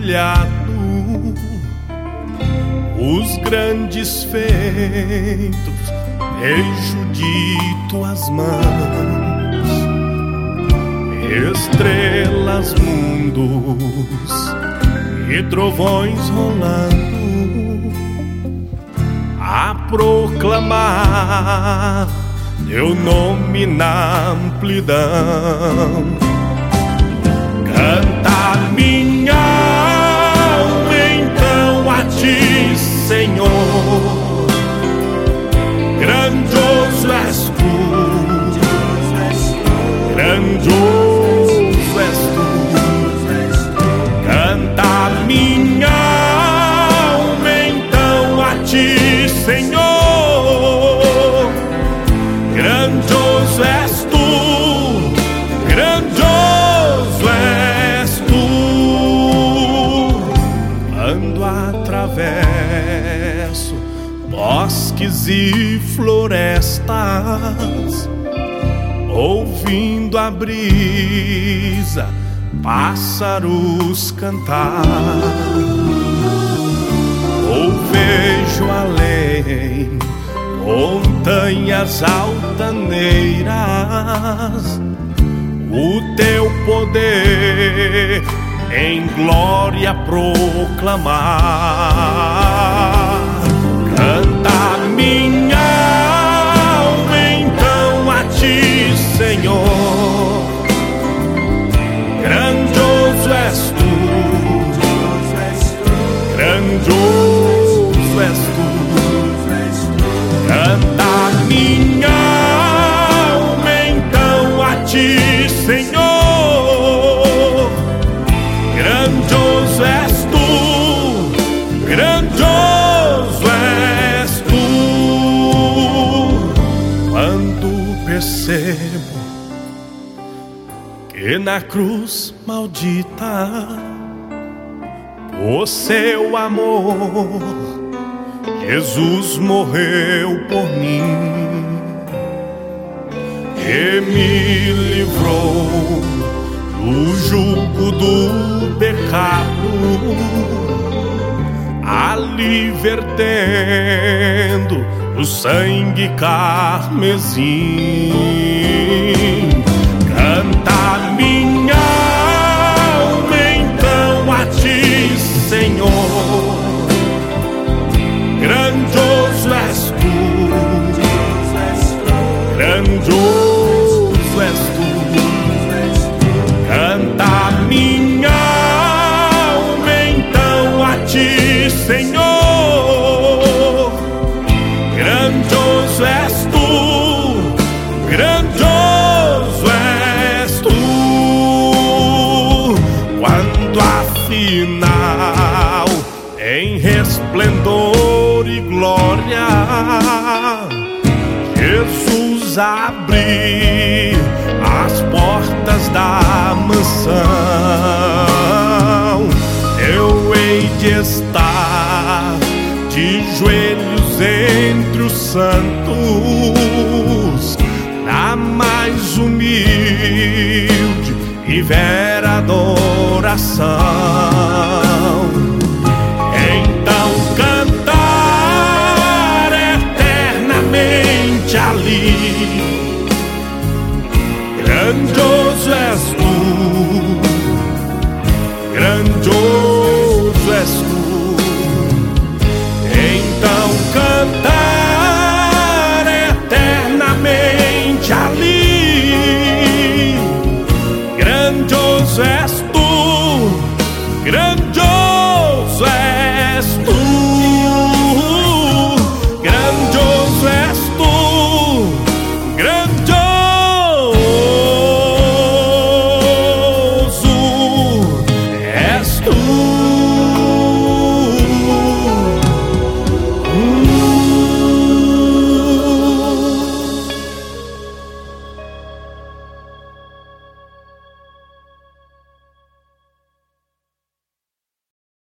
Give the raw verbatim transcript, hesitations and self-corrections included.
partilhado os grandes feitos, vejo de tuas mãos, estrelas, mundos e trovões rolando, a proclamar teu nome na amplidão. Canta minha alma então a ti, Senhor, grandioso és tu, grandioso és tu. Canta minha alma então a ti, Senhor, grandioso és tu, grandioso és tu. Quando atravesso bosques e florestas, ouvindo a brisa, pássaros cantar, ou vejo além montanhas altaneiras, o teu poder em glória proclamar. Canta minha alma então a ti, Senhor, grandioso és tu, grandioso és tu. Canta minha alma então a ti, Senhor, grandioso és tu, grandioso és tu. Quando percebo que na cruz maldita, o seu amor, Jesus morreu por mim e me livrou do jugo do pecado, ali vertendo o sangue carmesim. Canta minha alma então a ti, Senhor, grandioso és tu, grandioso és tu. Canta minha alma então a ti, Senhor, grandioso és tu, grandioso és tu. Quando afinal em resplendor e glória Jesus abre as portas da mansão, eu hei de estar de joelhos entre os santos, na mais humilde e vera adoração. Então cantar eternamente ali, grandioso és tu,